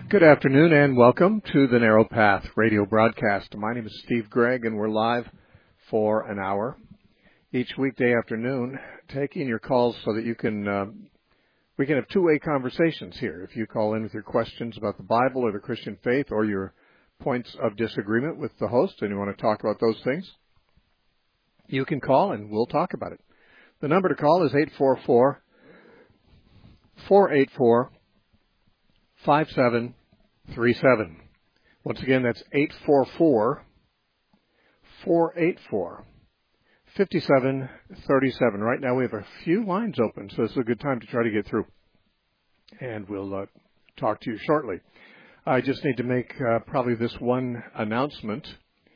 Good afternoon and welcome to the Narrow Path radio broadcast. My name is Steve Gregg and we're live for an hour each weekday afternoon, taking your calls so that you can we can have two-way conversations here. If you call in with your questions about the Bible or the Christian faith or your points of disagreement with the host and you want to talk about those things, you can call and we'll talk about it. The number to call is 844-484-5737. Once again, that's 844-484-5737. Right now we have a few lines open, so this is a good time to try to get through. And we'll talk to you shortly. I just need to make probably this one announcement.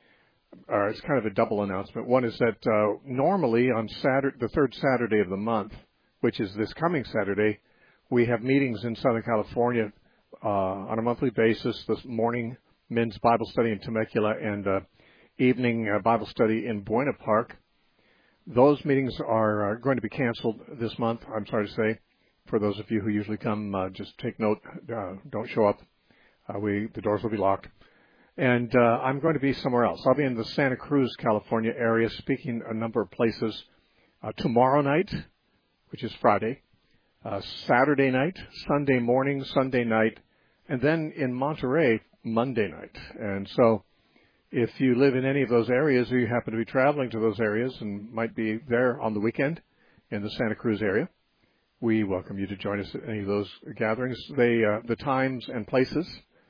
It's kind of a double announcement. One is that normally on Saturday, the third Saturday of the month, which is this coming Saturday, we have meetings in Southern California on a monthly basis. This morning men's Bible study in Temecula and evening Bible study in Buena Park. Those meetings are going to be canceled this month, I'm sorry to say. For those of you who usually come, just take note, don't show up. The doors will be locked. And I'm going to be somewhere else. I'll be in the Santa Cruz, California area, speaking a number of places tomorrow night, which is Friday, Saturday night, Sunday morning, Sunday night, and then in Monterey, Monday night. And so if you live in any of those areas or you happen to be traveling to those areas and might be there on the weekend in the Santa Cruz area, we welcome you to join us at any of those gatherings. The times and places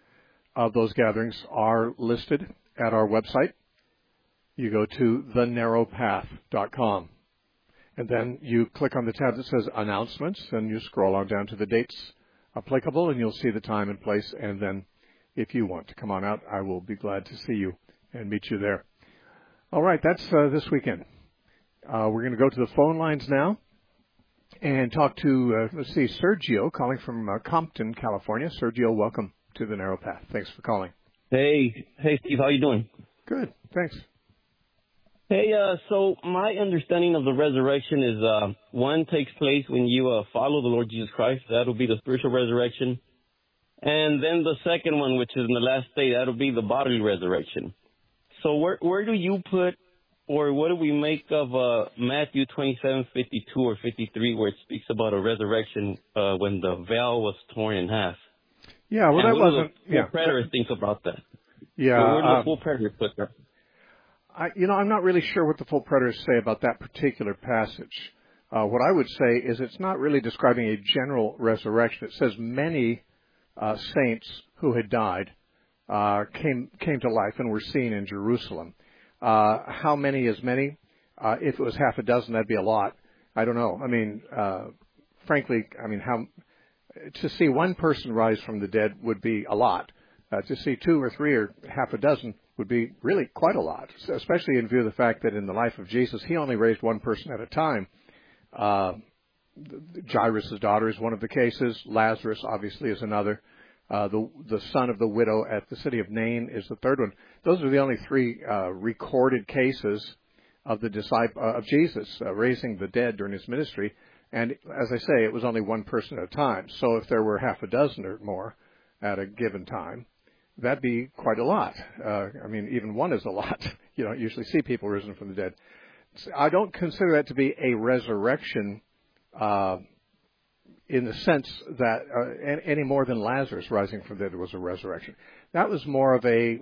of those gatherings are listed at our website. You go to thenarrowpath.com. And then you click on the tab that says Announcements, and you scroll on down to the dates applicable, and you'll see the time and place. And then if you want to come on out, I will be glad to see you and meet you there. All right, that's this weekend. We're going to go to the phone lines now and talk to, Sergio, calling from Compton, California. Sergio, welcome to the Narrow Path. Thanks for calling. Hey, Steve, how you doing? Good, thanks. Hey, so my understanding of the resurrection is one takes place when you follow the Lord Jesus Christ. That'll be the spiritual resurrection. And then the second one, which is in the last day, that'll be the bodily resurrection. So where do you put, or what do we make of Matthew 27:52 or 53, where it speaks about a resurrection when the veil was torn in half? Yeah, well, that wasn't. What do preterists think about that? Yeah, so where do the full preterists put there? I'm not really sure what the full preterists say about that particular passage. What I would say is it's not really describing a general resurrection. It says many saints who had died came to life and were seen in Jerusalem. How many is many? If it was half a dozen, that'd be a lot. I don't know. I mean, frankly, how to see one person rise from the dead would be a lot. To see two or three or half a dozen would be really quite a lot, especially in view of the fact that in the life of Jesus, he only raised one person at a time. Jairus' daughter is one of the cases. Lazarus, obviously, is another. The son of the widow at the city of Nain is the third one. Those are the only three recorded cases of of Jesus raising the dead during his ministry. And as I say, it was only one person at a time. So if there were half a dozen or more at a given time, that'd be quite a lot. Even one is a lot. You don't usually see people risen from the dead. So I don't consider that to be a resurrection in the sense that any more than Lazarus rising from the dead was a resurrection. That was more of a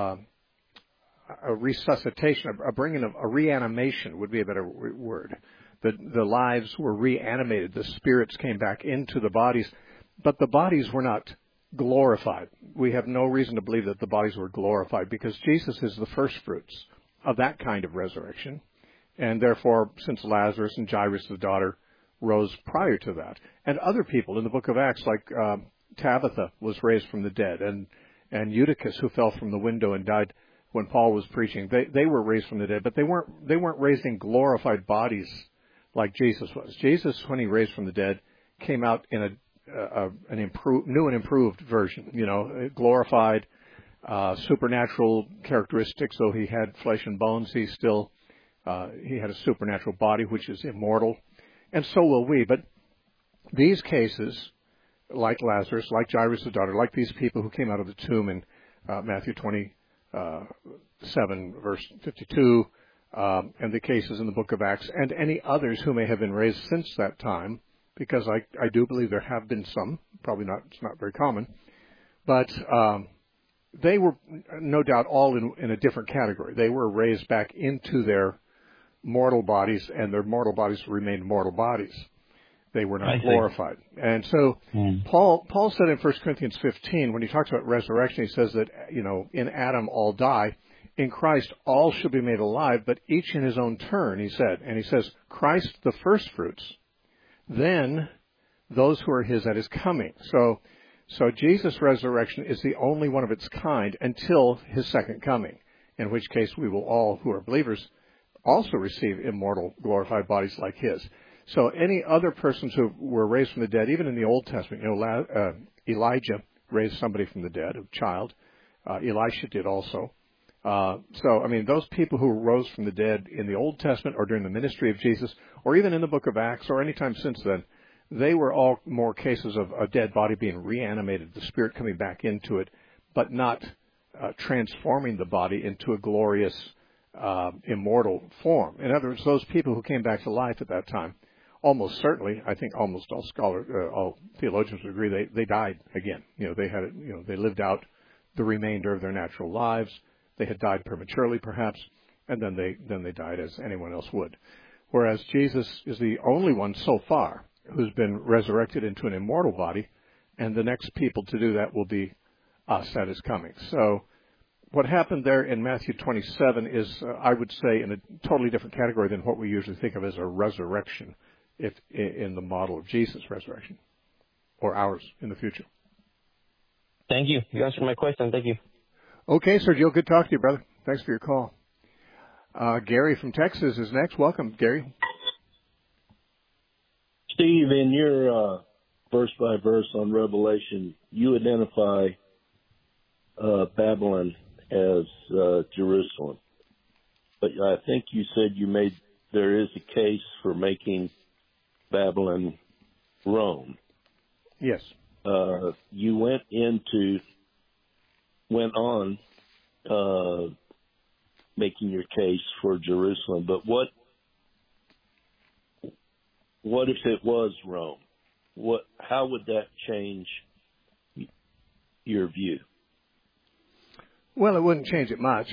resuscitation, a bringing of a reanimation would be a better word. The lives were reanimated. The spirits came back into the bodies, but the bodies were not glorified. We have no reason to believe that the bodies were glorified because Jesus is the first fruits of that kind of resurrection. And therefore, since Lazarus and Jairus' daughter rose prior to that, and other people in the book of Acts, like Tabitha was raised from the dead, and Eutychus, who fell from the window and died when Paul was preaching, they were raised from the dead, but they weren't raised in glorified bodies like Jesus was. Jesus, when he raised from the dead, came out in an new and improved version, glorified, supernatural characteristics. Though he had flesh and bones, he had a supernatural body which is immortal, and so will we. But these cases like Lazarus, like Jairus' daughter, like these people who came out of the tomb in Matthew 27, verse 52, and the cases in the book of Acts, and any others who may have been raised since that time, because I do believe there have been some, probably not, it's not very common, but they were no doubt all in a different category. They were raised back into their mortal bodies, and their mortal bodies remained mortal bodies. They were not glorified. And so Paul said in 1 Corinthians 15, when he talks about resurrection, he says that, in Adam all die. In Christ all shall be made alive, but each in his own turn, he said. And he says, Christ the first fruits, then those who are his at his coming. So Jesus' resurrection is the only one of its kind until his second coming, in which case we will all, who are believers, also receive immortal, glorified bodies like his. So any other persons who were raised from the dead, even in the Old Testament, Elijah raised somebody from the dead, a child. Elisha did also. Those people who rose from the dead in the Old Testament or during the ministry of Jesus, or even in the book of Acts or any time since then, they were all more cases of a dead body being reanimated, the spirit coming back into it, but not transforming the body into a glorious, immortal form. In other words, those people who came back to life at that time, almost certainly, I think almost all theologians would agree, they died again. They lived out the remainder of their natural lives. They had died prematurely, perhaps, and then they died as anyone else would. Whereas Jesus is the only one so far who's been resurrected into an immortal body, and the next people to do that will be us at his coming. So what happened there in Matthew 27 is, I would say, in a totally different category than what we usually think of as a resurrection, if in the model of Jesus' resurrection, or ours in the future. Thank you. You answered my question. Thank you. Okay, Sergio, good talking to you, brother. Thanks for your call. Gary from Texas is next. Welcome, Gary. Steve, in your verse by verse on Revelation, you identify Babylon as Jerusalem. But I think you said there is a case for making Babylon Rome. Yes. You went on making your case for Jerusalem, but what if it was Rome? How would that change your view? Well, it wouldn't change it much.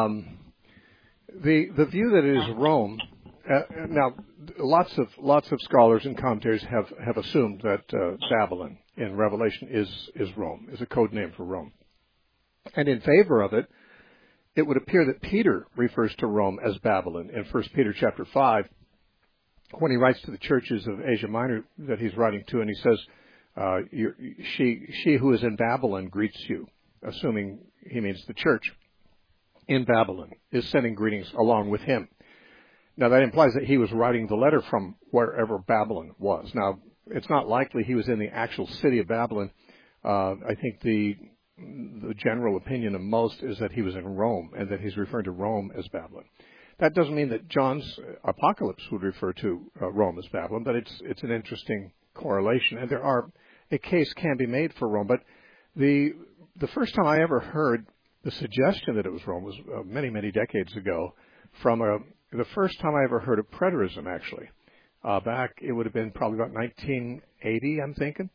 The view that it is Rome. Now, lots of scholars and commentators have assumed that Babylon in Revelation is Rome, is a code name for Rome. And in favor of it, it would appear that Peter refers to Rome as Babylon in 1 Peter chapter 5, when he writes to the churches of Asia Minor that he's writing to, and he says, she who is in Babylon greets you, assuming he means the church in Babylon is sending greetings along with him. Now, that implies that he was writing the letter from wherever Babylon was. Now, it's not likely he was in the actual city of Babylon. I think the general opinion of most is that he was in Rome and that he's referring to Rome as Babylon. That doesn't mean that John's apocalypse would refer to Rome as Babylon, but it's an interesting correlation. And a case can be made for Rome. But the first time I ever heard the suggestion that it was Rome was many, many decades ago from the first time I ever heard of preterism, actually. Back, it would have been probably about 1980, I'm thinking.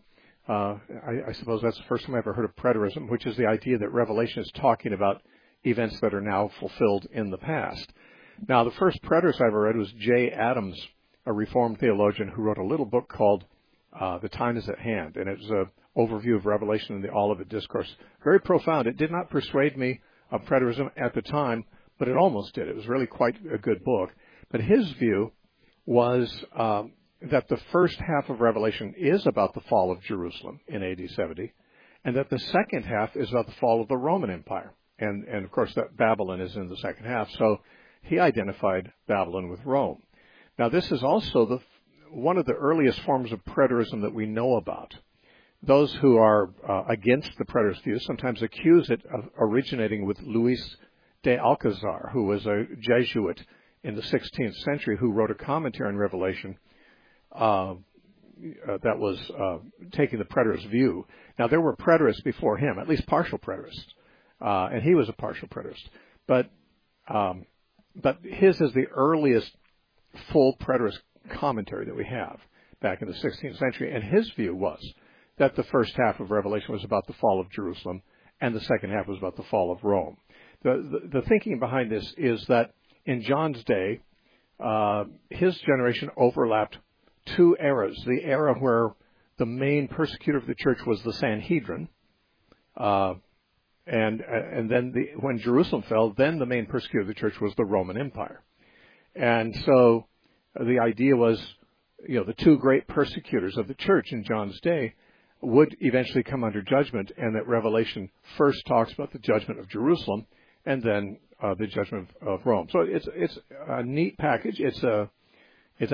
I suppose that's the first time I ever heard of preterism, which is the idea that Revelation is talking about events that are now fulfilled in the past. Now, the first preterist I ever read was J. Adams, a Reformed theologian who wrote a little book called The Time is at Hand, and it was an overview of Revelation in the Olivet Discourse. Very profound. It did not persuade me of preterism at the time, but it almost did. It was really quite a good book. But his view was that the first half of Revelation is about the fall of Jerusalem in AD 70, and that the second half is about the fall of the Roman Empire. And of course, that Babylon is in the second half. So he identified Babylon with Rome. Now, this is also one of the earliest forms of preterism that we know about. Those who are against the preterist view sometimes accuse it of originating with Luis de Alcazar, who was a Jesuit in the 16th century who wrote a commentary on Revelation taking the preterist view. Now, there were preterists before him, at least partial preterists, and he was a partial preterist. But his is the earliest full preterist commentary that we have back in the 16th century, and his view was that the first half of Revelation was about the fall of Jerusalem, and the second half was about the fall of Rome. The thinking behind this is that in John's day, his generation overlapped two eras. The era where the main persecutor of the church was the Sanhedrin, and then when Jerusalem fell, then the main persecutor of the church was the Roman Empire. And so the idea was, the two great persecutors of the church in John's day would eventually come under judgment, and that Revelation first talks about the judgment of Jerusalem and then the judgment of Rome. So it's a neat package. It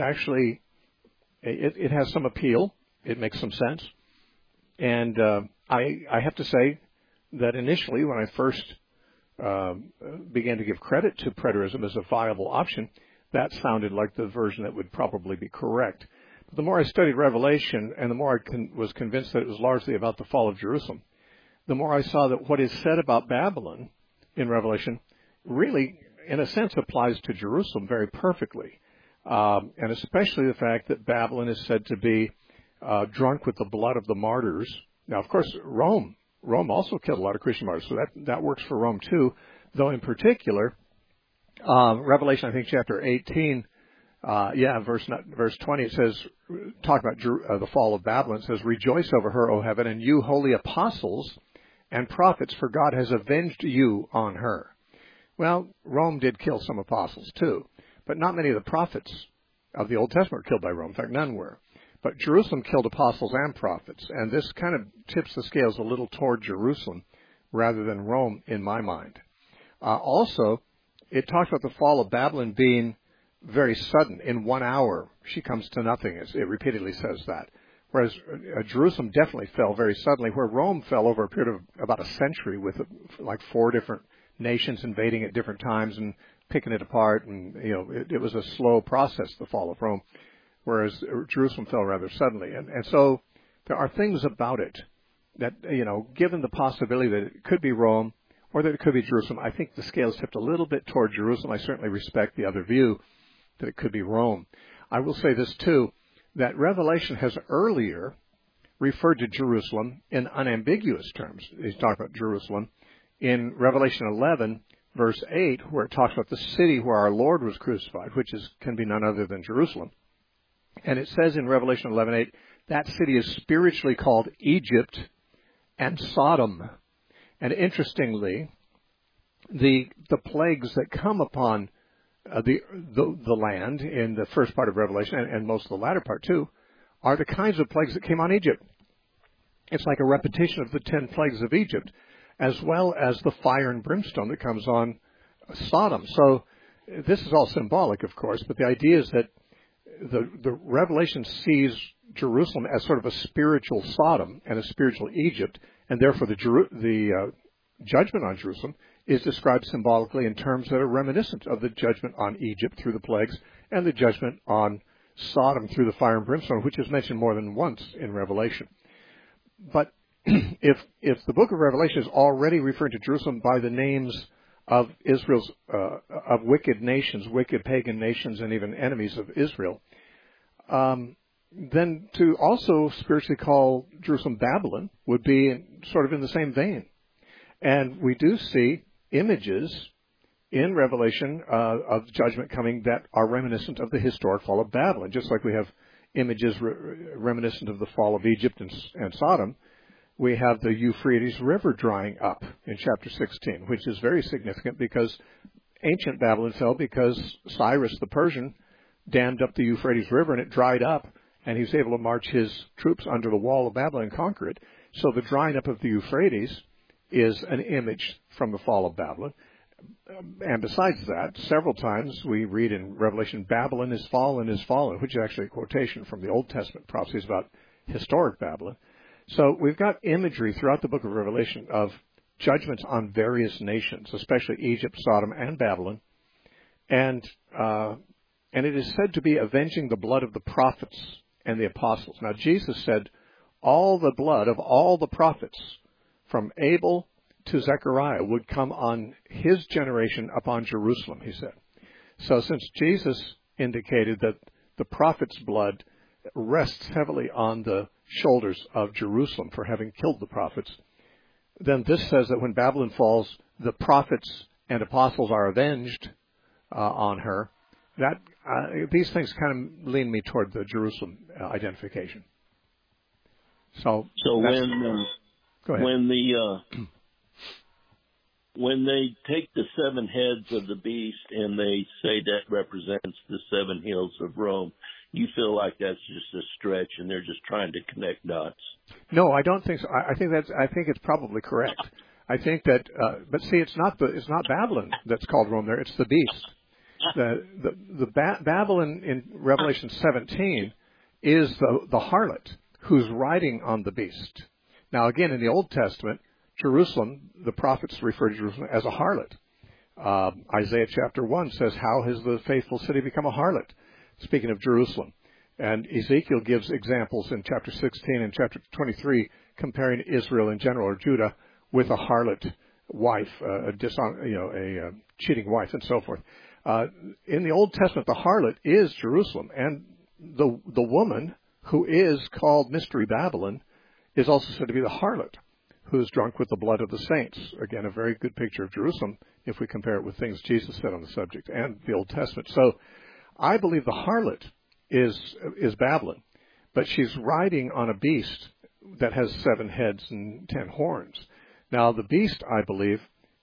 has some appeal. It makes some sense. And I have to say that initially, when I first began to give credit to preterism as a viable option, that sounded like the version that would probably be correct. But the more I studied Revelation, and the more I was convinced that it was largely about the fall of Jerusalem, the more I saw that what is said about Babylon in Revelation really, in a sense, applies to Jerusalem very perfectly. And especially the fact that Babylon is said to be drunk with the blood of the martyrs. Now, of course, Rome also killed a lot of Christian martyrs, so that works for Rome too, though in particular, Revelation, I think, chapter 18, verse 20, it says, talk about the fall of Babylon, it says, "Rejoice over her, O heaven, and you holy apostles and prophets, for God has avenged you on her." Well, Rome did kill some apostles too, but not many of the prophets of the Old Testament were killed by Rome. In fact, none were. But Jerusalem killed apostles and prophets, and this kind of tips the scales a little toward Jerusalem rather than Rome in my mind. Also, it talks about the fall of Babylon being very sudden. In 1 hour, she comes to nothing. It repeatedly says that. Whereas Jerusalem definitely fell very suddenly, where Rome fell over a period of about a century with like 4 different nations invading at different times and picking it apart. And, it was a slow process, the fall of Rome, whereas Jerusalem fell rather suddenly. And so there are things about it that, given the possibility that it could be Rome or that it could be Jerusalem, I think the scales tipped a little bit toward Jerusalem. I certainly respect the other view that it could be Rome. I will say this, too, that Revelation has earlier referred to Jerusalem in unambiguous terms. He's talking about Jerusalem in Revelation 11, verse 8, where it talks about the city where our Lord was crucified, which can be none other than Jerusalem. And it says in Revelation 11:8, that city is spiritually called Egypt and Sodom. And interestingly, the plagues that come upon the land in the first part of Revelation, and most of the latter part too, are the kinds of plagues that came on Egypt. It's like a repetition of the 10 plagues of Egypt, as well as the fire and brimstone that comes on Sodom. So this is all symbolic, of course, but the idea is that the Revelation sees Jerusalem as sort of a spiritual Sodom and a spiritual Egypt, and therefore the judgment on Jerusalem is described symbolically in terms that are reminiscent of the judgment on Egypt through the plagues and the judgment on Sodom through the fire and brimstone, which is mentioned more than once in Revelation. But if the book of Revelation is already referring to Jerusalem by the names of Israel's of wicked nations, wicked pagan nations, and even enemies of Israel, then to also spiritually call Jerusalem Babylon would be sort of in the same vein. And we do see images in Revelation of judgment coming that are reminiscent of the historic fall of Babylon, just like we have images reminiscent of the fall of Egypt and Sodom. We have the Euphrates River drying up in chapter 16, which is very significant because ancient Babylon fell because Cyrus the Persian dammed up the Euphrates River and it dried up, and he was able to march his troops under the wall of Babylon and conquer it. So the drying up of the Euphrates is an image from the fall of Babylon. And besides that, several times we read in Revelation, Babylon is fallen, which is actually a quotation from the Old Testament prophecies about historic Babylon. So we've got imagery throughout the book of Revelation of judgments on various nations, especially Egypt, Sodom, and Babylon. And it is said to be avenging the blood of the prophets and the apostles. Now, Jesus said all the blood of all the prophets from Abel to Zechariah would come on his generation upon Jerusalem, he said. So since Jesus indicated that the prophet's blood rests heavily on the shoulders of Jerusalem for having killed the prophets, then this says that when Babylon falls, the prophets and apostles are avenged on her. That these things kind of lean me toward the Jerusalem identification. So when they take the 7 heads of the beast and they say that represents the 7 hills of Rome, you feel like that's just a stretch and they're just trying to connect dots? No, I don't think so. I think it's probably correct. I think that, but see, it's not Babylon that's called Rome there. It's the beast. The Babylon in Revelation 17 is the harlot who's riding on the beast. Now, again, in the Old Testament, Jerusalem, the prophets refer to Jerusalem as a harlot. Isaiah chapter 1 says, "How has the faithful city become a harlot?" Speaking of Jerusalem. And Ezekiel gives examples in chapter 16 and chapter 23 comparing Israel in general, or Judah, with a harlot wife, a cheating wife, and so forth. In the Old Testament, the harlot is Jerusalem, and the woman who is called Mystery Babylon is also said to be the harlot, who is drunk with the blood of the saints. Again, a very good picture of Jerusalem if we compare it with things Jesus said on the subject and the Old Testament. So I believe the harlot is Babylon, but she's riding on a beast that has 7 heads and 10 horns. Now, the beast, I believe,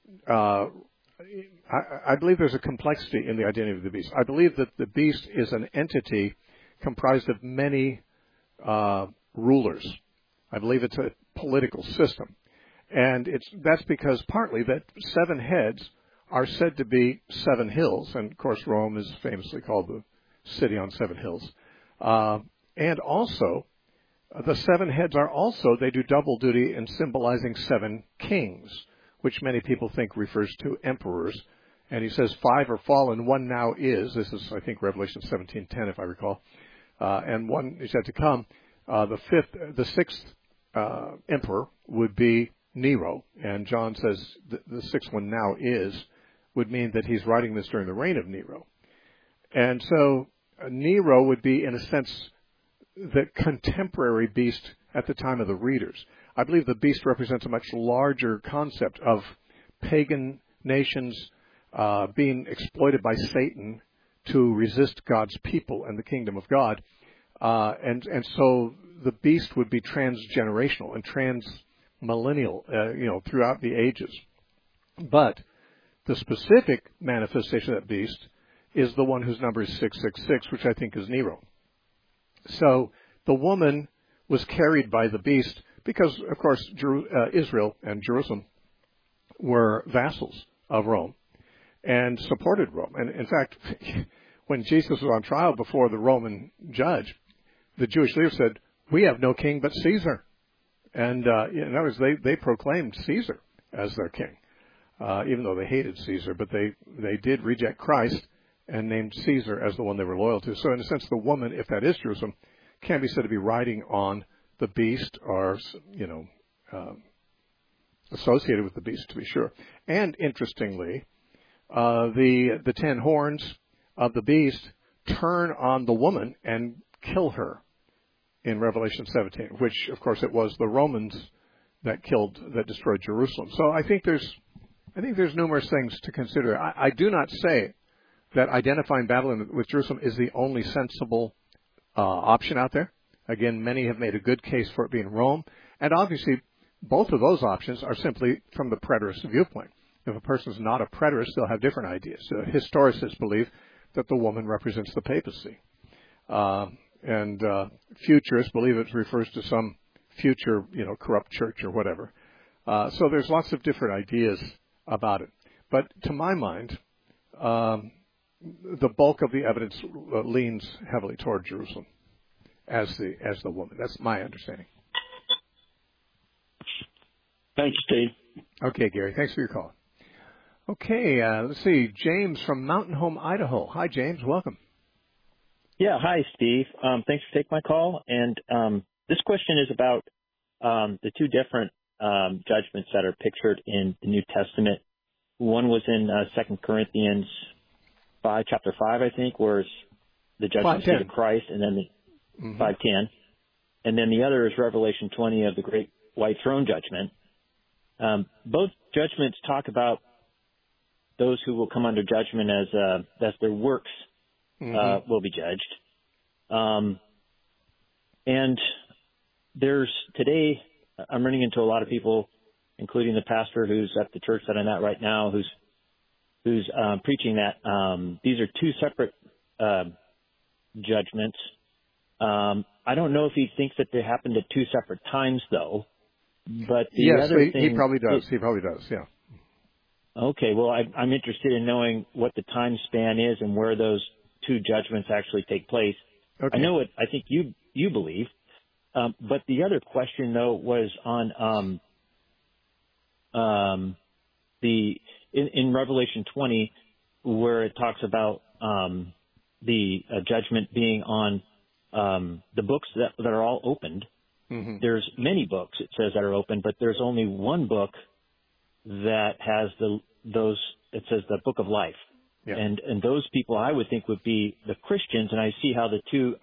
I believe there's a complexity in the identity of the beast. I believe that the beast is an entity comprised of many rulers. I believe it's a political system. And that's because partly that 7 heads are said to be 7 hills. And, of course, Rome is famously called the city on 7 hills. And also, the 7 heads are also, they do double duty in symbolizing 7 kings, which many people think refers to emperors. And he says 5 are fallen, 1 now is. This is, I think, Revelation 17:10, if I recall. And 1 is yet to come. The 6th emperor would be Nero. And John says the 6th one now would mean that he's writing this during the reign of Nero. And so Nero would be, in a sense, the contemporary beast at the time of the readers. I believe the beast represents a much larger concept of pagan nations being exploited by Satan to resist God's people and the kingdom of God. And so the beast would be transgenerational and transmillennial, throughout the ages. But the specific manifestation of that beast is the one whose number is 666, which I think is Nero. So the woman was carried by the beast because, of course, Israel and Jerusalem were vassals of Rome and supported Rome. And in fact, when Jesus was on trial before the Roman judge, the Jewish leader said, "We have no king but Caesar." And in other words, they proclaimed Caesar as their king, even though they hated Caesar. But they did reject Christ and named Caesar as the one they were loyal to. So in a sense, the woman, if that is Jerusalem, can be said to be riding on the beast or, associated with the beast, to be sure. And interestingly, the 10 horns of the beast turn on the woman and kill her in Revelation 17, which, of course, it was the Romans that destroyed Jerusalem. So I think there's numerous things to consider. I do not say that identifying Babylon with Jerusalem is the only sensible option out there. Again, many have made a good case for it being Rome. And obviously, both of those options are simply from the preterist viewpoint. If a person's not a preterist, they'll have different ideas. Historicists believe that the woman represents the papacy. And futurists believe it refers to some future, corrupt church or whatever. So there's lots of different ideas about it. But to my mind, the bulk of the evidence leans heavily toward Jerusalem as the woman. That's my understanding. Thanks, Steve. Okay, Gary. Thanks for your call. Okay, let's see. James from Mountain Home, Idaho. Hi, James. Welcome. Yeah, hi, Steve. Thanks for taking my call. And this question is about the two different judgments that are pictured in the New Testament. One was in 2 Corinthians 5, chapter 5, I think, where it's the judgment seat of Christ, and then the 5:10. And then the other is Revelation 20 of the great white throne judgment. Both judgments talk about those who will come under judgment as their works will be judged. And there's today, I'm running into a lot of people, including the pastor who's at the church that I'm at right now, who's preaching that these are two separate judgments. I don't know if he thinks that they happened at two separate times, though. But the other thing, he probably does. He probably does. Yeah. Okay. Well, I'm interested in knowing what the time span is and where those two judgments actually take place. Okay. I know it. I think you believe. But the other question, though, was on in Revelation 20, where it talks about the judgment being on the books that are all opened. Mm-hmm. There's many books, it says, that are open, but there's only one book that has it says the Book of Life. Yeah. And those people I would think would be the Christians, and I see how the two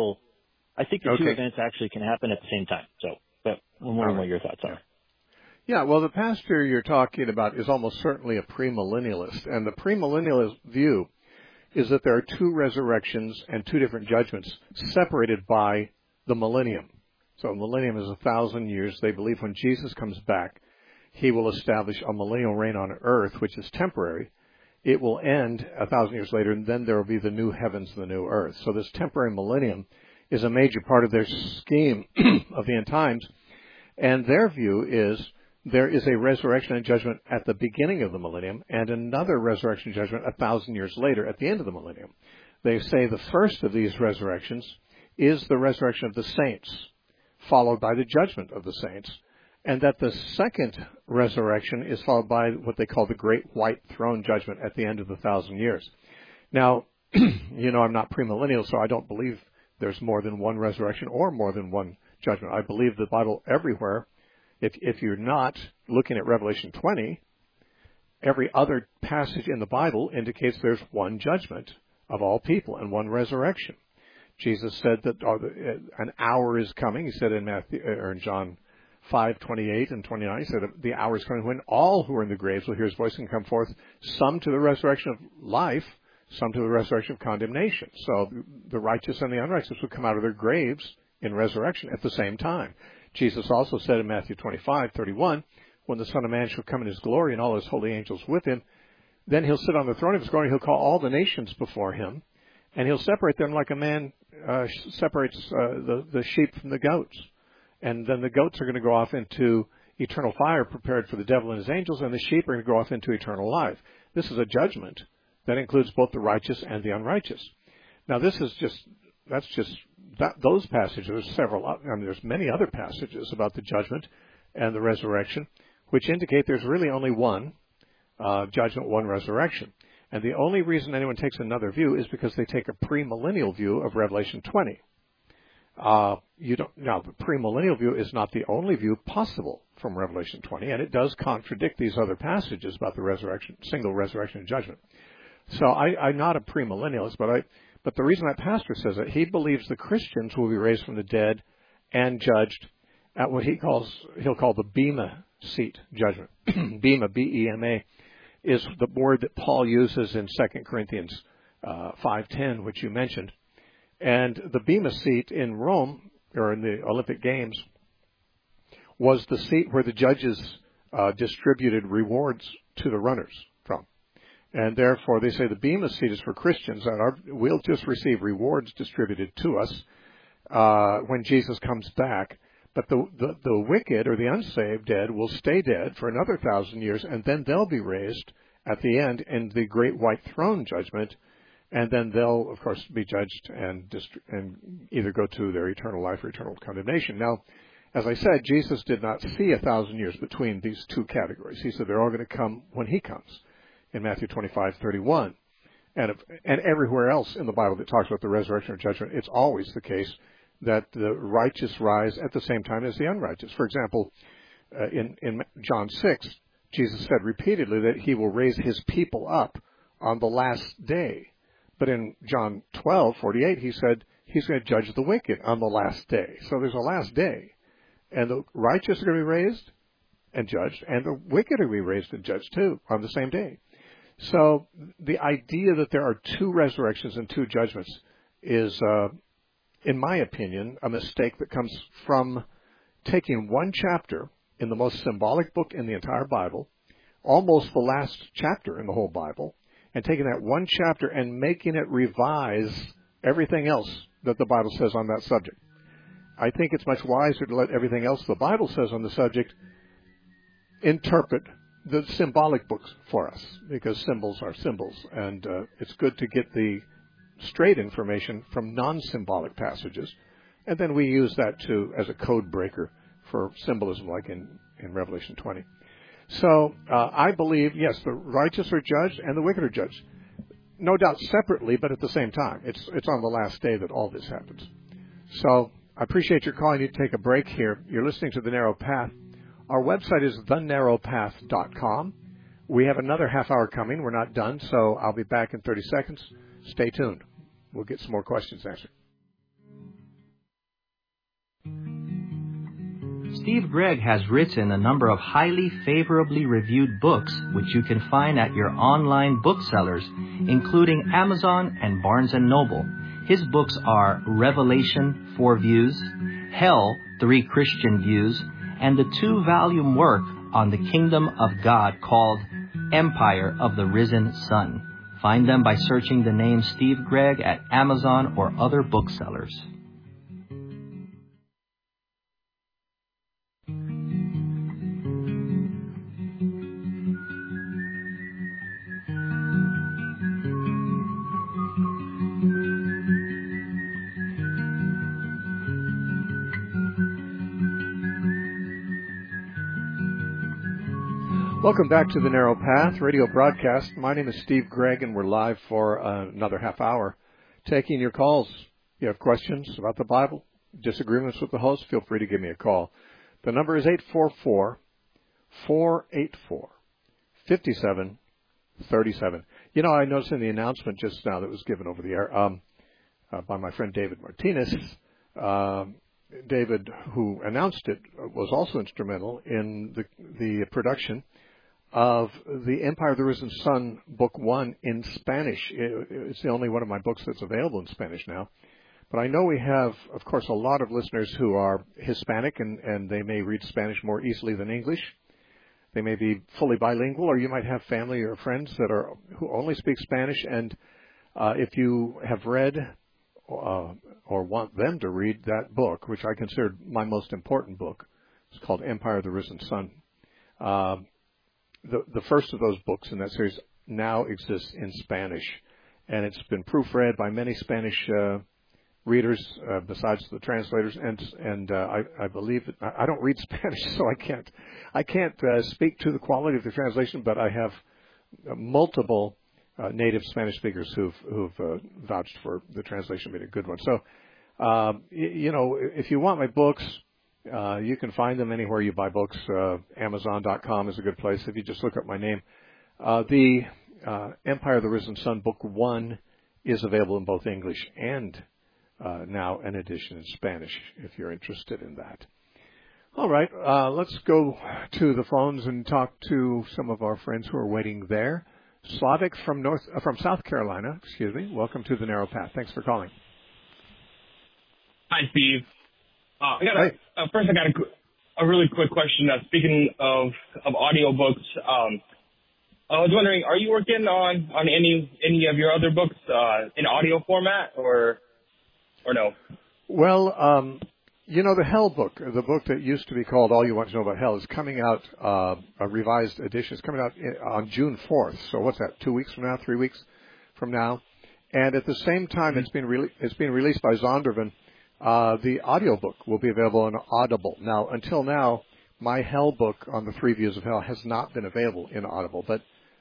two events actually can happen at the same time. So, but I'm wondering what your thoughts are. Yeah, well, the pastor you're talking about is almost certainly a premillennialist, and the premillennialist view is that there are two resurrections and two different judgments separated by the millennium. So millennium is 1,000 years. They believe when Jesus comes back, he will establish a millennial reign on earth, which is temporary. It will end 1,000 years later, and then there will be the new heavens and the new earth. So this temporary millennium is a major part of their scheme of the end times. And their view is there is a resurrection and judgment at the beginning of the millennium and another resurrection and judgment 1,000 years later at the end of the millennium. They say the first of these resurrections is the resurrection of the saints, followed by the judgment of the saints, and that the second resurrection is followed by what they call the great white throne judgment at the end of the 1,000 years. Now, I'm not premillennial, so I don't believe there's more than one resurrection or more than one judgment. I believe the Bible everywhere. If you're not looking at Revelation 20, every other passage in the Bible indicates there's one judgment of all people and one resurrection. Jesus said that an hour is coming. He said in John 5:28 and 29, he said the hour is coming when all who are in the graves will hear his voice and come forth, some to the resurrection of life, some to the resurrection of condemnation. So the righteous and the unrighteous will come out of their graves in resurrection at the same time. Jesus also said in Matthew 25:31, when the Son of Man shall come in his glory and all his holy angels with him, then he'll sit on the throne of his glory, he'll call all the nations before him, and he'll separate them like a man separates the sheep from the goats. And then the goats are going to go off into eternal fire prepared for the devil and his angels, and the sheep are going to go off into eternal life. This is a judgment that includes both the righteous and the unrighteous. Now, those passages. There's many other passages about the judgment and the resurrection, which indicate there's really only one judgment, one resurrection. And the only reason anyone takes another view is because they take a premillennial view of Revelation 20. Now, the premillennial view is not the only view possible from Revelation 20, and it does contradict these other passages about the resurrection, single resurrection and judgment. So I'm not a premillennialist, but the reason that pastor says it, he believes the Christians will be raised from the dead and judged at what he'll call the Bema seat judgment. Bema, B-E-M-A, is the word that Paul uses in 2 Corinthians 5:10, which you mentioned. And the Bema seat in Rome, or in the Olympic Games, was the seat where the judges distributed rewards to the runners from. And therefore, they say the Bema seat is for Christians, and we'll just receive rewards distributed to us when Jesus comes back. But the wicked or the unsaved dead will stay dead for another 1,000 years, and then they'll be raised at the end in the great white throne judgment, and then they'll, of course, be judged and either go to their eternal life or eternal condemnation. Now, as I said, Jesus did not see 1,000 years between these two categories. He said they're all going to come when he comes in Matthew 25:31. And everywhere else in the Bible that talks about the resurrection or judgment, it's always the case that the righteous rise at the same time as the unrighteous. For example, in John 6, Jesus said repeatedly that he will raise his people up on the last day. But in John 12:48, he said he's going to judge the wicked on the last day. So there's a last day. And the righteous are going to be raised and judged, and the wicked are going to be raised and judged too on the same day. So the idea that there are two resurrections and two judgments is, in my opinion, a mistake that comes from taking one chapter in the most symbolic book in the entire Bible, almost the last chapter in the whole Bible, and taking that one chapter and making it revise everything else that the Bible says on that subject. I think it's much wiser to let everything else the Bible says on the subject interpret the symbolic books for us, because symbols are symbols, and it's good to get the straight information from non-symbolic passages, and then we use that as a code breaker for symbolism, like in Revelation 20. So I believe, yes, the righteous are judged and the wicked are judged. No doubt separately, but at the same time. It's on the last day that all this happens. So I appreciate your call. I need to take a break here. You're listening to The Narrow Path. Our website is thenarrowpath.com. We have another half hour coming. We're not done, so I'll be back in 30 seconds. Stay tuned. We'll get some more questions answered. Steve Gregg has written a number of highly favorably reviewed books, which you can find at your online booksellers, including Amazon and Barnes & Noble. His books are Revelation, 4 Views, Hell, 3 Christian Views, and the 2-volume work on the Kingdom of God called Empire of the Risen Sun. Find them by searching the name Steve Gregg at Amazon or other booksellers. Welcome back to the Narrow Path radio broadcast. My name is Steve Gregg, and we're live for another half hour taking your calls. If you have questions about the Bible, disagreements with the host, feel free to give me a call. The number is 844-484-5737. You know, I noticed in the announcement just now that was given over the air by my friend David Martinez, David, who announced it, was also instrumental in the production of the Empire of the Risen Sun, Book 1 in Spanish. It's the only one of my books that's available in Spanish now. But I know we have, of course, a lot of listeners who are Hispanic, and they may read Spanish more easily than English. They may be fully bilingual, or you might have family or friends who only speak Spanish. And if you have read or want them to read that book, which I consider my most important book, it's called Empire of the Risen Sun. The first of those books in that series now exists in Spanish, and it's been proofread by many Spanish readers besides the translators. And I believe that I don't read Spanish, so I can't speak to the quality of the translation, but I have multiple native Spanish speakers who've vouched for the translation being a good one. So, if you want my books, you can find them anywhere you buy books. Amazon.com is a good place if you just look up my name. The Empire of the Risen Sun, Book 1, is available in both English and now an edition in Spanish, if you're interested in that. All right, let's go to the phones and talk to some of our friends who are waiting there. Slavic from South Carolina, welcome to the Narrow Path. Thanks for calling. Hi, Steve. First, I got a really quick question. Speaking of audiobooks, I was wondering, are you working on any of your other books in audio format or no? Well, the Hell book, the book that used to be called All You Want to Know About Hell, is coming out, a revised edition. It's coming out on June 4th. So what's that, 2 weeks from now, 3 weeks from now? And at the same time, it's being released by Zondervan. The audiobook will be available on Audible. Now, until now, my Hell book on the 3 Views of Hell has not been available in Audible, but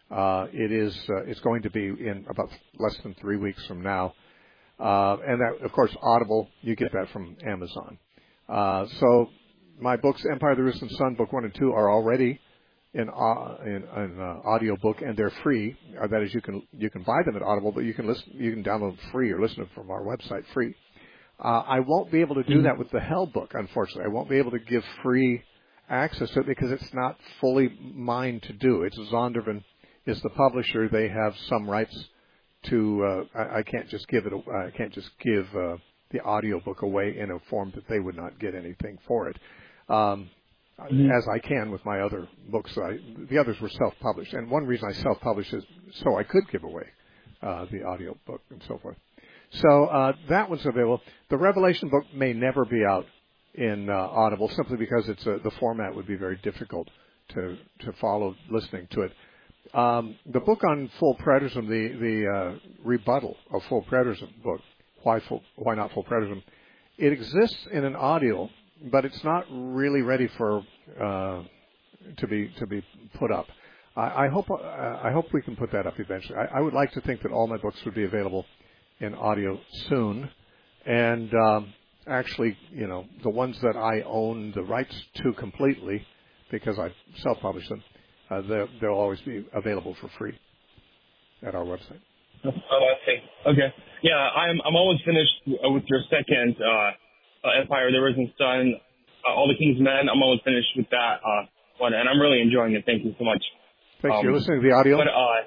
It's going to be in about less than 3 weeks from now. And that, of course, Audible, you get that from Amazon. So my books, Empire of the Risen Sun, Book 1 and 2, are already in audio book, and they're free. That is, you can buy them at Audible, but you can download them free or listen to them from our website free. I won't be able to do that with the Hell book, unfortunately. I won't be able to give free access to it because it's not fully mine to do. It's Zondervan is the publisher. They have some rights to. I can't just give it. I can't just give the audiobook away in a form that they would not get anything for it, as I can with my other books. The others were self-published, and one reason I self-published is so I could give away the audiobook and so forth. So that one's available. The Revelation book may never be out in Audible simply because the format would be very difficult to follow listening to it. The book on full preterism, the rebuttal of full preterism book, why not full preterism? It exists in an audio, but it's not really ready for to be put up. I hope we can put that up eventually. I would like to think that all my books would be available in audio soon, and actually, the ones that I own the rights to completely, because I self-publish them, they'll always be available for free at our website. Oh, I see. Okay. Yeah, I'm almost finished with your second Empire of the Risen Sun, All the King's Men. I'm almost finished with that one, and I'm really enjoying it. Thank you so much. Thanks. You're listening to the audio? But,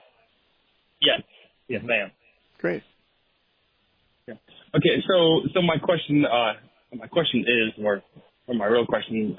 yes, ma'am. Great. Yeah. Okay, so my question is, or my real question,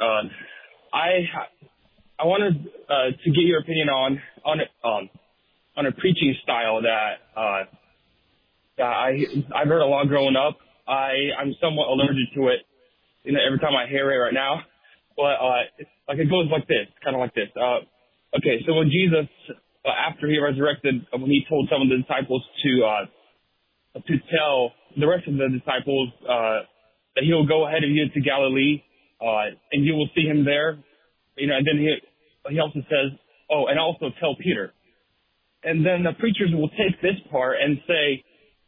I wanted to get your opinion on a preaching style that I've heard a lot growing up. I'm somewhat allergic to it, every time I hear it right now. But it goes like this, kind of like this. Okay, so when Jesus, after he resurrected, when he told some of the disciples to tell the rest of the disciples that he will go ahead of you to Galilee, and you will see him there. And then he also says, oh, and also tell Peter. And then the preachers will take this part and say,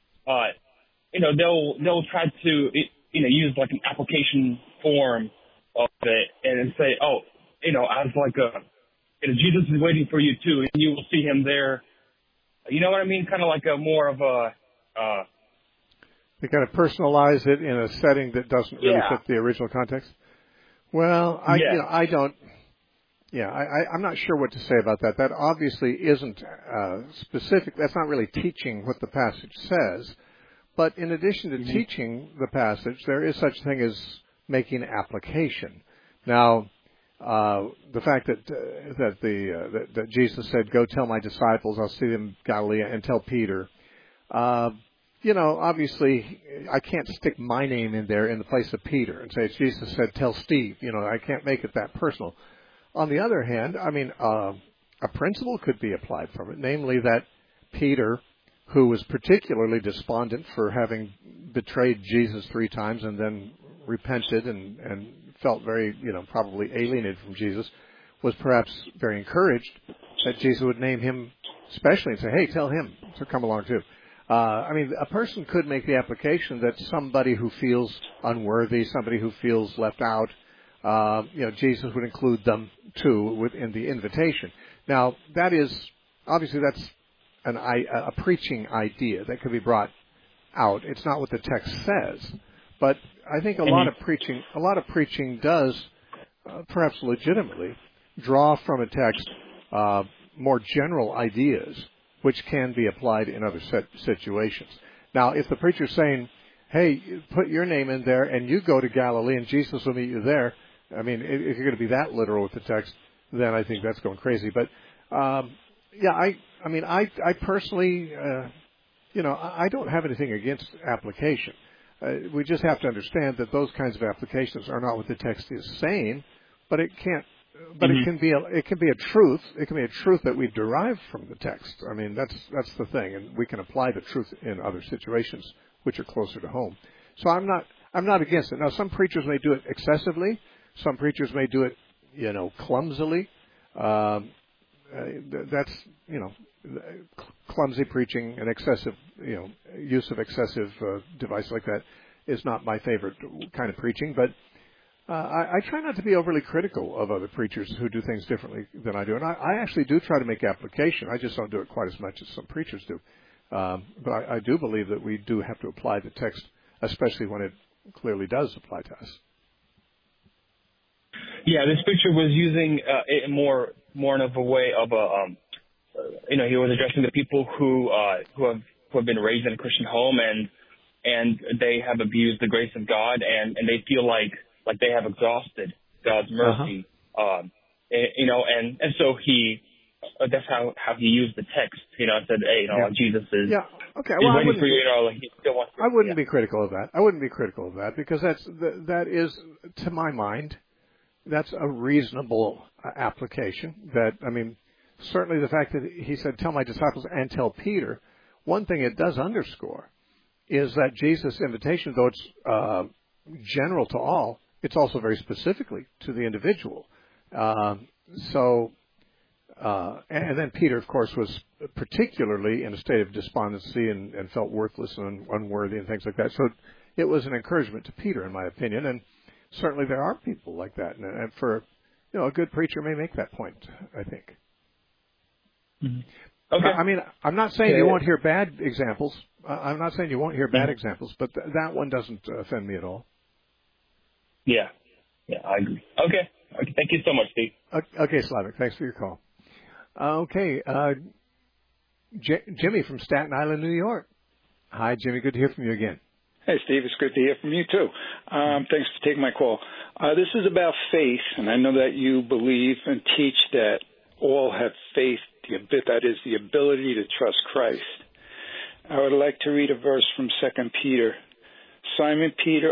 they'll try to, use like an application form of it and say, oh, as like Jesus is waiting for you too, and you will see him there. You know what I mean? Kind of like a more of a. They kind of personalize it in a setting that doesn't really fit the original context. Well, I don't. Yeah, I'm not sure what to say about that. That obviously isn't specific. That's not really teaching what the passage says. But in addition to teaching the passage, there is such a thing as making application. Now, the fact that Jesus said, "Go tell my disciples, I'll see them in Galilee," and tell Peter. Obviously, I can't stick my name in there in the place of Peter and say, Jesus said, tell Steve. I can't make it that personal. On the other hand, I mean, a principle could be applied from it, namely that Peter, who was particularly despondent for having betrayed Jesus 3 times and then repented and felt very, probably alienated from Jesus, was perhaps very encouraged that Jesus would name him specially and say, hey, tell him to come along too. A person could make the application that somebody who feels unworthy, somebody who feels left out, Jesus would include them too within the invitation. Now, that is, obviously that's a preaching idea that could be brought out. It's not what the text says, but I think a lot of preaching does, perhaps legitimately, draw from a text more general ideas which can be applied in other situations. Now, if the preacher's saying, hey, put your name in there and you go to Galilee and Jesus will meet you there, if you're going to be that literal with the text, then I think that's going crazy. But, I personally, I don't have anything against application. We just have to understand that those kinds of applications are not what the text is saying, but it can't. But it can be a truth. It can be a truth that we derive from the text. That's the thing, and we can apply the truth in other situations which are closer to home. So I'm not against it. Now, some preachers may do it excessively. Some preachers may do it, clumsily. that's, clumsy preaching and excessive, use of excessive device like that is not my favorite kind of preaching. But I try not to be overly critical of other preachers who do things differently than I do. And I actually do try to make application. I just don't do it quite as much as some preachers do. But I do believe that we do have to apply the text, especially when it clearly does apply to us. Yeah, this preacher was using it more of a way of he was addressing the people who have been raised in a Christian home and they have abused the grace of God and they feel like they have exhausted God's mercy. And so that's how he used the text. Said, hey, Jesus is. Yeah. Okay. Well, waiting for you. He still wants. I wouldn't be critical of that. I wouldn't be critical of that because that is, to my mind, that's a reasonable application. Certainly the fact that he said, "Tell my disciples and tell Peter." One thing it does underscore is that Jesus' invitation, though it's general to all, it's also very specifically to the individual. And then Peter, of course, was particularly in a state of despondency and felt worthless and unworthy and things like that. So it was an encouragement to Peter, in my opinion. And certainly there are people like that. And for, a good preacher may make that point, I think. Mm-hmm. Okay. I'm not saying you won't hear bad examples. I'm not saying you won't hear bad examples, but that one doesn't offend me at all. Yeah, I agree. Okay. Thank you so much, Steve. Okay, Slavic. Thanks for your call. Okay, Jimmy from Staten Island, New York. Hi, Jimmy. Good to hear from you again. Hey, Steve. It's good to hear from you, too. Thanks for taking my call. This is about faith, and I know that you believe and teach that all have faith, that is, the ability to trust Christ. I would like to read a verse from 2 Peter. Simon Peter,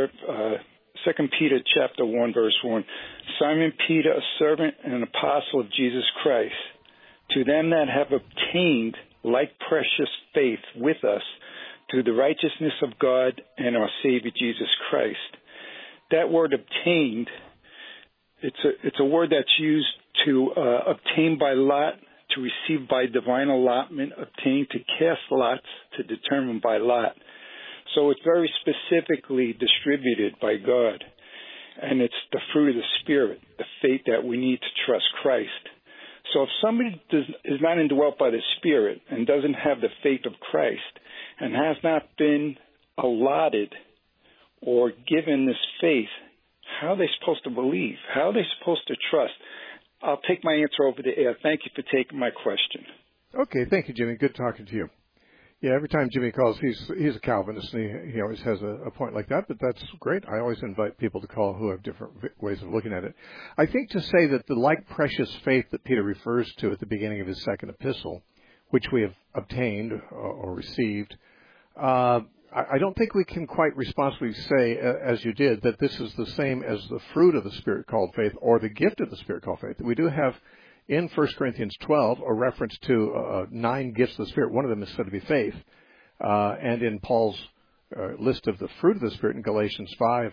2 Peter chapter 1, verse 1. Simon Peter, a servant and an apostle of Jesus Christ, to them that have obtained like precious faith with us through the righteousness of God and our Savior Jesus Christ. That word obtained, it's a word that's used to obtain by lot, to receive by divine allotment, obtain, to cast lots, to determine by lot. So it's very specifically distributed by God. And it's the fruit of the Spirit, the faith that we need to trust Christ. So if somebody is not indwelt by the Spirit and doesn't have the faith of Christ and has not been allotted or given this faith, how are they supposed to believe? How are they supposed to trust? I'll take my answer over the air. Thank you for taking my question. Okay, thank you, Jimmy. Good talking to you. Yeah, every time Jimmy calls, he's a Calvinist, and he always has a point like that, but that's great. I always invite people to call who have different ways of looking at it. I think to say that the like precious faith that Peter refers to at the beginning of his second epistle, which we have obtained or received, I don't think we can quite responsibly say, as you did, that this is the same as the fruit of the Spirit called faith or the gift of the Spirit called faith. We do have in 1 Corinthians 12 a reference to 9 gifts of the Spirit. One of them is said to be faith. And in Paul's list of the fruit of the Spirit in Galatians 5,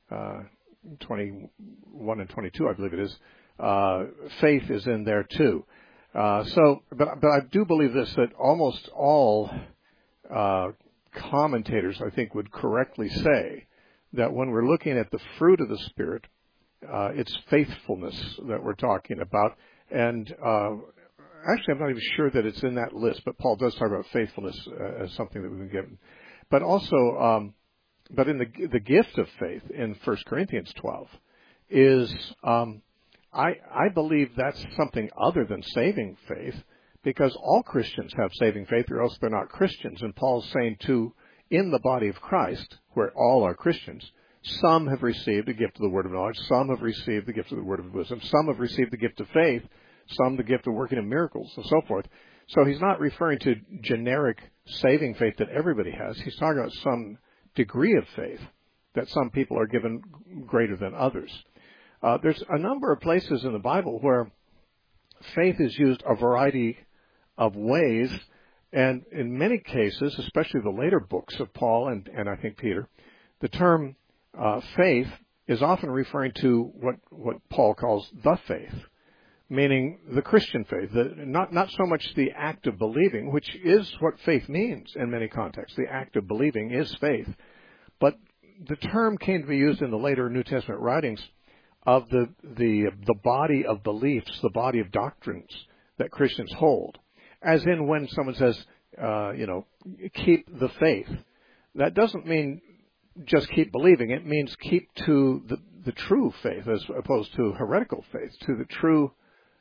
21 and 22, I believe it is, faith is in there too. But I do believe this, that almost all commentators, I think, would correctly say that when we're looking at the fruit of the Spirit, it's faithfulness that we're talking about. And actually, I'm not even sure that it's in that list, but Paul does talk about faithfulness as something that we've been given. But also, but in the gift of faith in 1 Corinthians 12 is, I believe that's something other than saving faith, because all Christians have saving faith, or else they're not Christians. And Paul's saying too, in the body of Christ, where all are Christians, some have received the gift of the word of knowledge, some have received the gift of the word of wisdom, some have received the gift of faith, some the gift of working of miracles, and so forth. So he's not referring to generic saving faith that everybody has. He's talking about some degree of faith that some people are given greater than others. There's a number of places in the Bible where faith is used a variety of ways, and in many cases, especially the later books of Paul and I think Peter, the term faith is often referring to what Paul calls the faith. meaning the Christian faith, not so much the act of believing, which is what faith means in many contexts. The act of believing is faith. But the term came to be used in the later New Testament writings of the body of beliefs, the body of doctrines that Christians hold. As in when someone says, keep the faith. That doesn't mean just keep believing. It means keep to the true faith as opposed to heretical faith, to the true,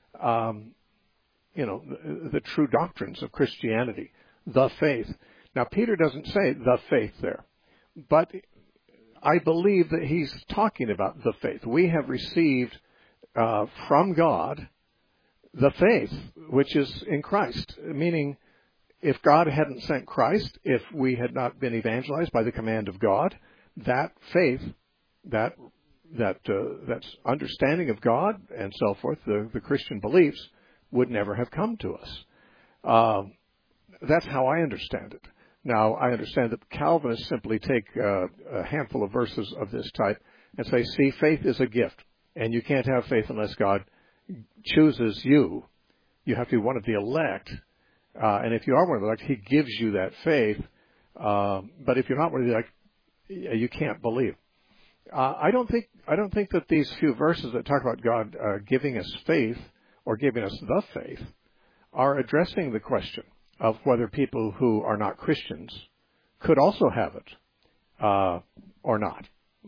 the true doctrines of Christianity, the faith. Now, Peter doesn't say the faith there, but I believe that he's talking about the faith. We have received from God the faith which is in Christ, meaning if God hadn't sent Christ, if we had not been evangelized by the command of God, that faith, that's understanding of God and so forth, the Christian beliefs would never have come to us. That's how I understand it. Now, I understand that Calvinists simply take a handful of verses of this type and say, see, faith is a gift, and you can't have faith unless God chooses you. You have to be one of the elect, and if you are one of the elect, He gives you that faith. But if you're not one of the elect, you can't believe. I don't think that these few verses that talk about God giving us faith or giving us the faith are addressing the question of whether people who are not Christians could also have it or not.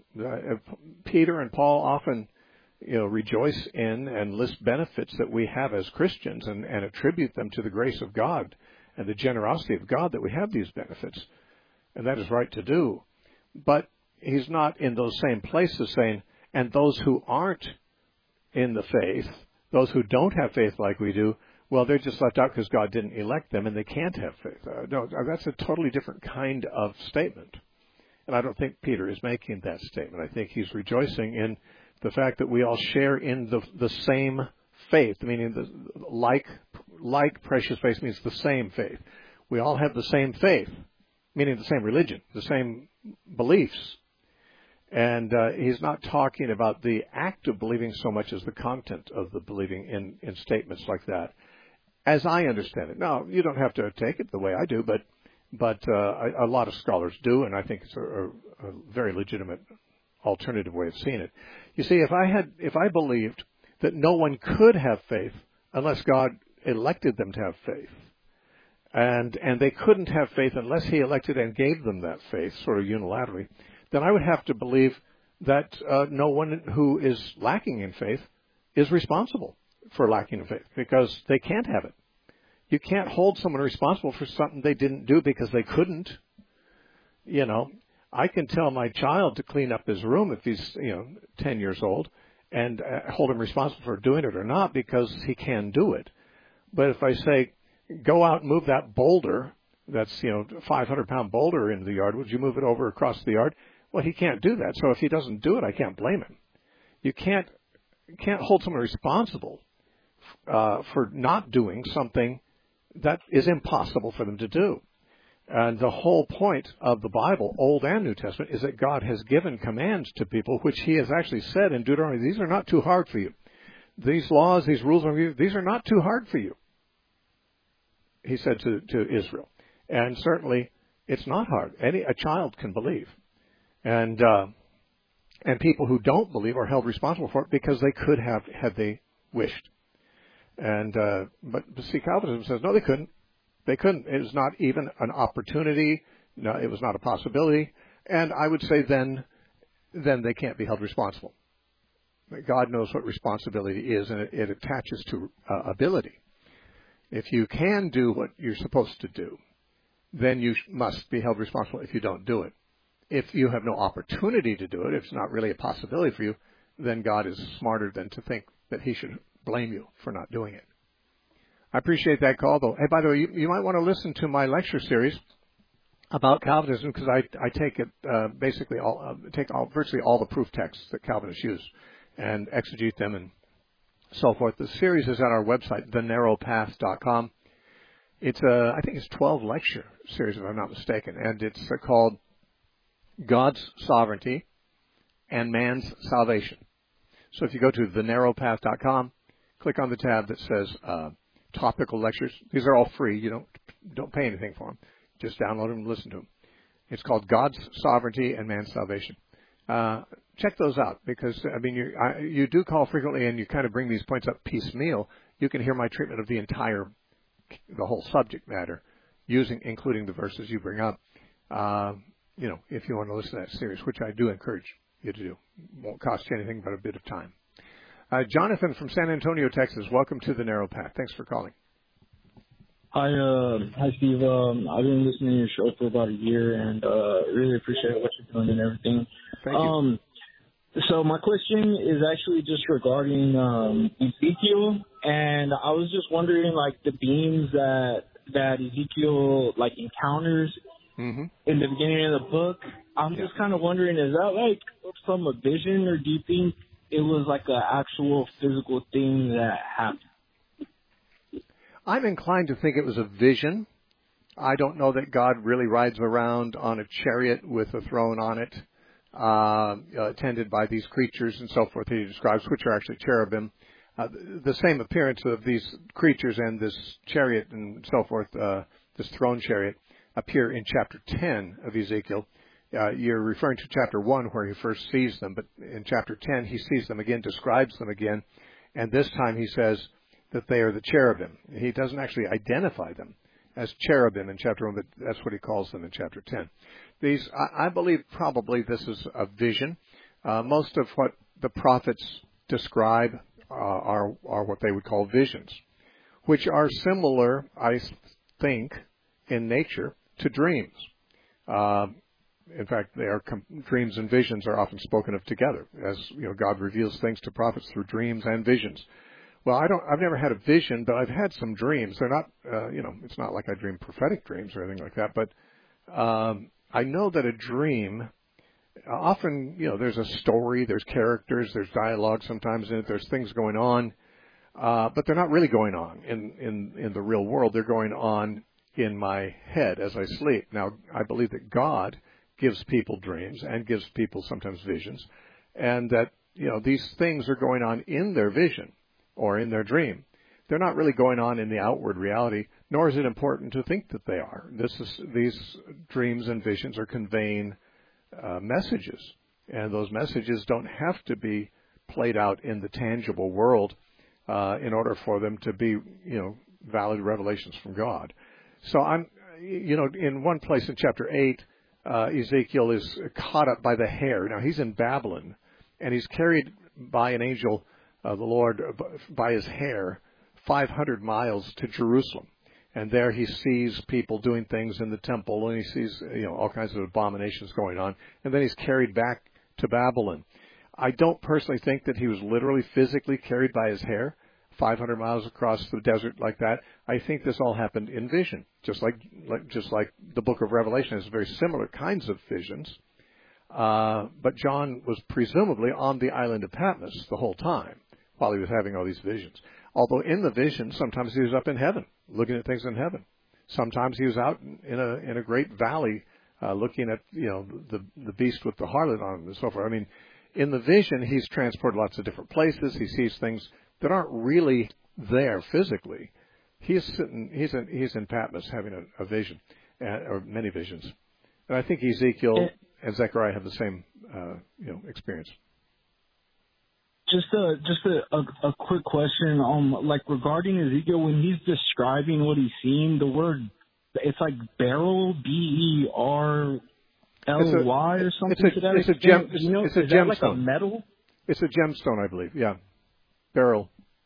Peter and Paul often, rejoice in and list benefits that we have as Christians and attribute them to the grace of God and the generosity of God that we have these benefits, and that is right to do. But he's not in those same places saying, and those who aren't in the faith, those who don't have faith like we do, well, they're just left out because God didn't elect them and they can't have faith. No, that's a totally different kind of statement. And I don't think Peter is making that statement. I think he's rejoicing in the fact that we all share in the same faith, meaning like precious faith means the same faith. We all have the same faith, meaning the same religion, the same beliefs. And he's not talking about the act of believing so much as the content of the believing in statements like that, as I understand it. Now, you don't have to take it the way I do, but a lot of scholars do, and I think it's a very legitimate alternative way of seeing it. You see, if I believed that no one could have faith unless God elected them to have faith, and they couldn't have faith unless He elected and gave them that faith, sort of unilaterally, then I would have to believe that no one who is lacking in faith is responsible for lacking in faith, because they can't have it. You can't hold someone responsible for something they didn't do because they couldn't. I can tell my child to clean up his room if he's 10 years old and hold him responsible for doing it or not because he can do it. But if I say, go out and move that boulder, that's 500-pound boulder into the yard, would you move it over across the yard? Well, he can't do that. So if he doesn't do it, I can't blame him. You can't hold someone responsible for not doing something that is impossible for them to do. And the whole point of the Bible, Old and New Testament, is that God has given commands to people, which He has actually said in Deuteronomy, these are not too hard for you. These laws, these rules, these are not too hard for you, He said to Israel. And certainly, it's not hard. A child can believe. And people who don't believe are held responsible for it because they could have had they wished. And but see, Calvinism says no, they couldn't. They couldn't. It was not even an opportunity. No, it was not a possibility. And I would say then they can't be held responsible. God knows what responsibility is, and it attaches to ability. If you can do what you're supposed to do, then you must be held responsible if you don't do it. If you have no opportunity to do it, if it's not really a possibility for you, then God is smarter than to think that He should blame you for not doing it. I appreciate that call, though. Hey, by the way, you might want to listen to my lecture series about Calvinism, because I take it basically virtually all the proof texts that Calvinists use and exegete them and so forth. The series is on our website, thenarrowpath.com. I think it's 12 lecture series, if I'm not mistaken, and it's called God's Sovereignty and Man's Salvation. So if you go to thenarrowpath.com, click on the tab that says topical lectures. These are all free. You don't pay anything for them. Just download them and listen to them. It's called God's Sovereignty and Man's Salvation. Check those out because, I mean, you do call frequently and you kind of bring these points up piecemeal. You can hear my treatment of the whole subject matter, including the verses you bring up, if you want to listen to that series, which I do encourage you to do. It won't cost you anything but a bit of time. Jonathan from San Antonio, Texas, welcome to The Narrow Path. Thanks for calling. Hi, Steve. I've been listening to your show for about a year and really appreciate what you're doing and everything. Thank you. So my question is actually just regarding Ezekiel, and I was just wondering, like, the beams that Ezekiel, like, encounters in the beginning of the book. I'm just kind of wondering, is that, like, from a vision, or do you think it was, like, an actual physical thing that happened? I'm inclined to think it was a vision. I don't know that God really rides around on a chariot with a throne on it, attended by these creatures and so forth that he describes, which are actually cherubim. The same appearance of these creatures and this chariot and so forth, this throne chariot, appear in chapter 10 of Ezekiel. You're referring to chapter 1 where he first sees them, but in chapter 10 he sees them again, describes them again, and this time he says that they are the cherubim. He doesn't actually identify them as cherubim in chapter 1, but that's what he calls them in chapter 10. These, I believe probably this is a vision. Most of what the prophets describe are what they would call visions, which are similar, I think, in nature to dreams. In fact, dreams and visions are often spoken of together, as God reveals things to prophets through dreams and visions. Well, I've never had a vision, but I've had some dreams. They're not, it's not like I dream prophetic dreams or anything like that, but I know that a dream, often, there's a story, there's characters, there's dialogue sometimes in it, there's things going on, but they're not really going on in the real world. They're going on in my head as I sleep. Now, I believe that God gives people dreams and gives people sometimes visions, and that, these things are going on in their vision or in their dream. They're not really going on in the outward reality, nor is it important to think that they are. These dreams and visions are conveying messages, and those messages don't have to be played out in the tangible world in order for them to be, valid revelations from God. So in one place in chapter 8, Ezekiel is caught up by the hair. Now he's in Babylon, and he's carried by an angel, the Lord, by his hair, 500 miles to Jerusalem. And there he sees people doing things in the temple, and he sees, all kinds of abominations going on. And then he's carried back to Babylon. I don't personally think that he was literally physically carried by his hair 500 miles across the desert like that. I think this all happened in vision, just like the book of Revelation has very similar kinds of visions. But John was presumably on the island of Patmos the whole time while he was having all these visions. Although in the vision, sometimes he was up in heaven, looking at things in heaven. Sometimes he was out in a great valley, looking at the beast with the harlot on him and so forth. I mean, in the vision, he's transported lots of different places. He sees things that aren't really there physically. He's in Patmos having a vision, or many visions. And I think Ezekiel and Zechariah have the same experience. Just a quick question, regarding Ezekiel, when he's describing what he's seeing, the word, it's like beryl, BERLY or something to that extent. It's a is gemstone. That like a metal? It's a gemstone, I believe. Yeah, beryl.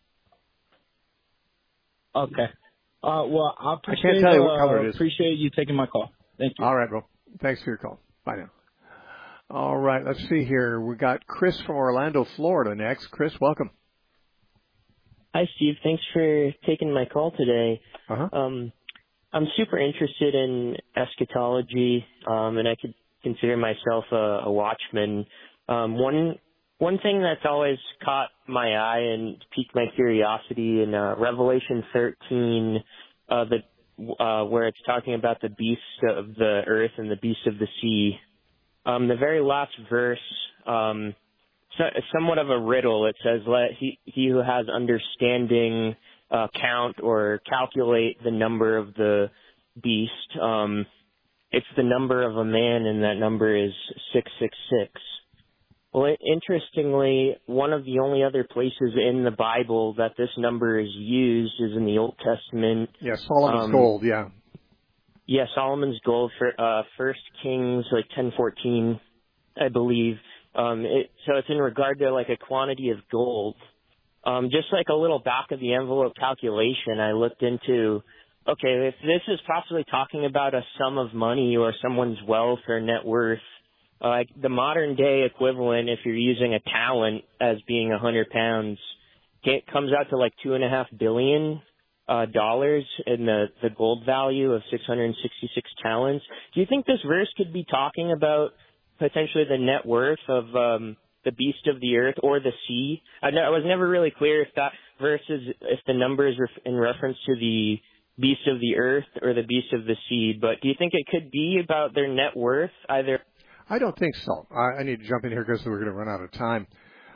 Okay. Well, I can't tell you what color it is. Appreciate you taking my call. Thank you. All right, bro. Thanks for your call. Bye now. All right, let's see here. We got Chris from Orlando, Florida next. Chris, welcome. Hi, Steve. Thanks for taking my call today. Uh-huh. I'm super interested in eschatology, and I could consider myself a watchman. One thing that's always caught my eye and piqued my curiosity in Revelation 13, where it's talking about the beasts of the earth and the beasts of the sea. The very last verse somewhat of a riddle. It says, "Let he who has understanding count or calculate the number of the beast." It's the number of a man, and that number is 666. Well, interestingly, one of the only other places in the Bible that this number is used is in the Old Testament. Yeah, Solomon's gold, yeah. Yeah, Solomon's gold for 1 Kings, like 10:14, I believe. So it's in regard to like a quantity of gold. Just like a little back of the envelope calculation, I looked into, okay, if this is possibly talking about a sum of money or someone's wealth or net worth, like the modern day equivalent, if you're using a talent as being 100 pounds, it comes out to like $2.5 billion in the gold value of 666 talents. Do you think this verse could be talking about potentially the net worth of the beast of the earth or the sea? I was never really clear if that verse if the number is in reference to the beast of the earth or the beast of the sea, but do you think it could be about their net worth either? I don't think so. I need to jump in here because we're going to run out of time.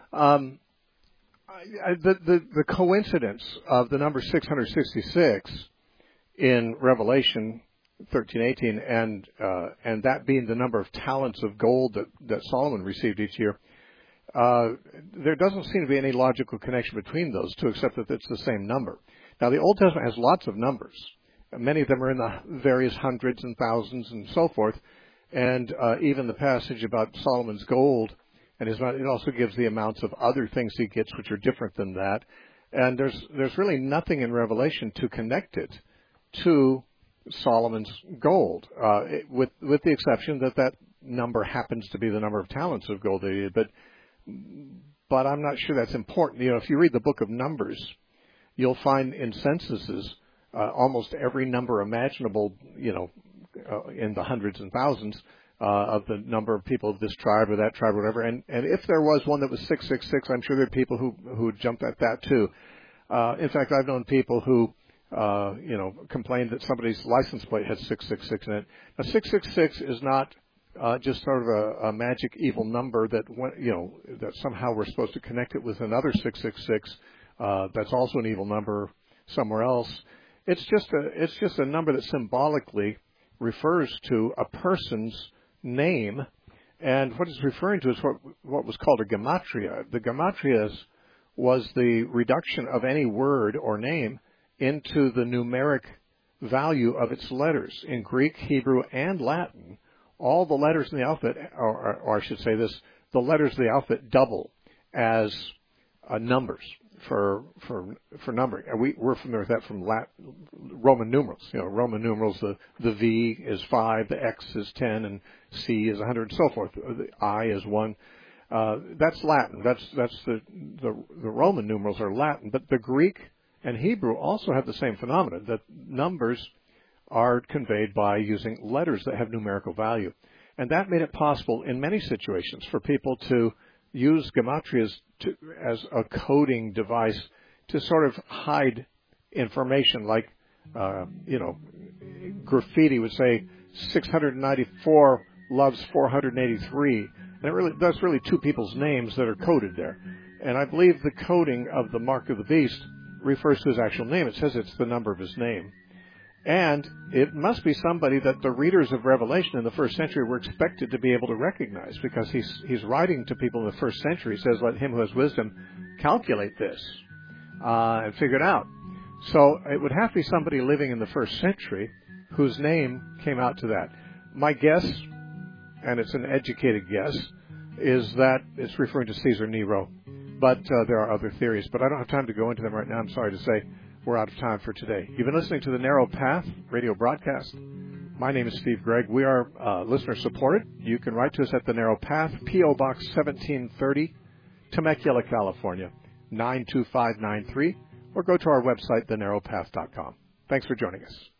The coincidence of the number 666 in Revelation 13:18 and that being the number of talents of gold that Solomon received each year, there doesn't seem to be any logical connection between those two, except that it's the same number. Now, the Old Testament has lots of numbers. Many of them are in the various hundreds and thousands and so forth. And even the passage about Solomon's gold, and it also gives the amounts of other things he gets, which are different than that. And there's really nothing in Revelation to connect it to Solomon's gold, with the exception that number happens to be the number of talents of gold that he did. But I'm not sure that's important. You know, if you read the book of Numbers, you'll find in censuses almost every number imaginable, in the hundreds and thousands of the number of people of this tribe or that tribe or whatever. And if there was one that was 666, I'm sure there are people who jumped at that too. In fact, I've known people who, complained that somebody's license plate had 666 in it. Now, 666 is not just sort of a magic evil number that somehow we're supposed to connect it with another 666 that's also an evil number somewhere else. It's just a number that symbolically refers to a person's name, and what it's referring to is what was called a gematria. The gematria was the reduction of any word or name into the numeric value of its letters. In Greek, Hebrew, and Latin, all the letters in the alphabet, or I should say this, the letters of the alphabet double as numbers for numbering. And we're familiar with that from Roman numerals. Roman numerals, the V is 5, the X is 10, and C is 100, and so forth. The I is 1. That's Latin. That's the Roman numerals are Latin. But the Greek and Hebrew also have the same phenomenon, that numbers are conveyed by using letters that have numerical value. And that made it possible in many situations for people to use gematrias as a coding device to sort of hide information, like, graffiti would say 694 loves 483. And that's really two people's names that are coded there. And I believe the coding of the mark of the beast refers to his actual name. It says it's the number of his name. And it must be somebody that the readers of Revelation in the first century were expected to be able to recognize, because he's writing to people in the first century. He says, let him who has wisdom calculate this and figure it out. So it would have to be somebody living in the first century whose name came out to that. My guess, and it's an educated guess, is that it's referring to Caesar Nero. But there are other theories. But I don't have time to go into them right now. I'm sorry to say. We're out of time for today. You've been listening to the Narrow Path radio broadcast. My name is Steve Gregg. We are listener supported. You can write to us at the Narrow Path, P.O. Box 1730, Temecula, California, 92593, or go to our website, thenarrowpath.com. Thanks for joining us.